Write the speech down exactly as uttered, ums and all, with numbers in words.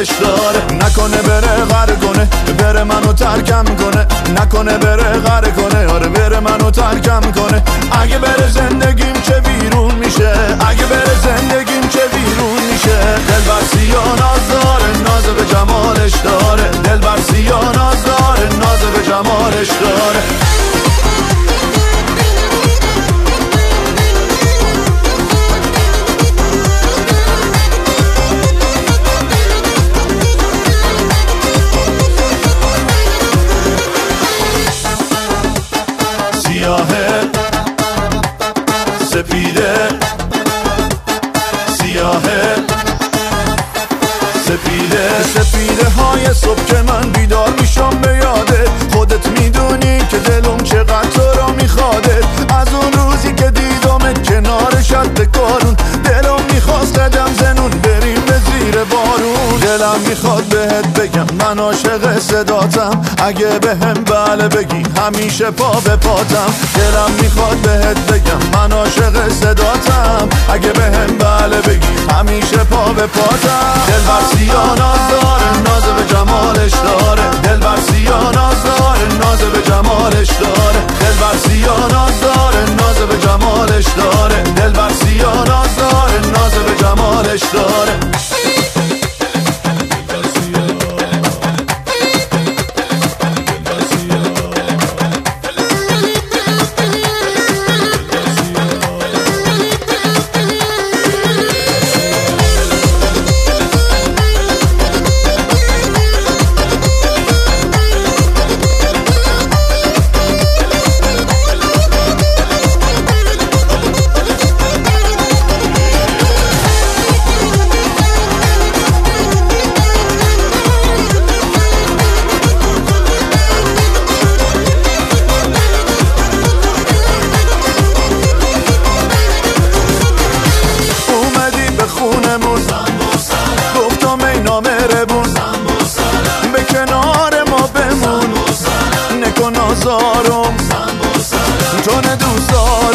جمالش داره. نکنه بره غر کنه، بره منو ترکم کنه. نکنه بره غر کنه، آره بره منو ترکم کنه. اگه بره زندگیم چه ویرون میشه، اگه بره زندگیم چه ویرون میشه. دلبر سیاه ناز داره، ناز به جمالش داره. دلبر سیاه ناز داره، ناز به جمالش داره. سیاهه سپیده، سیاهه سپیده، سپیده های صبح که من بیدار میشم به یاده. خودت میدونی که دلم چقدر تو را میخواده. از اون روزی که دیدمت کنار شط کارون، دلم میخواست قدم زنون بریم به زیر بارون. دلم میخواد بهت بگم من عاشق صداتم، اگه بهم بله بگی همیشه پا به پاتم. دلم میخواد بهت بگم من عاشق صداتم، اگه بهم بله بگی همیشه پا به پاتم. دلبر سیاه ناز داره، ناز به جمالش داره. دلبر سیاه ناز داره، ناز به جمالش داره. دلبر سیاه ناز داره، ناز به جمالش داره. دلبر سیاه ناز داره، ناز به جمالش داره. گفتم ای نامهربون به کنار ما بمون، نکن آزارم چون دوست دارم.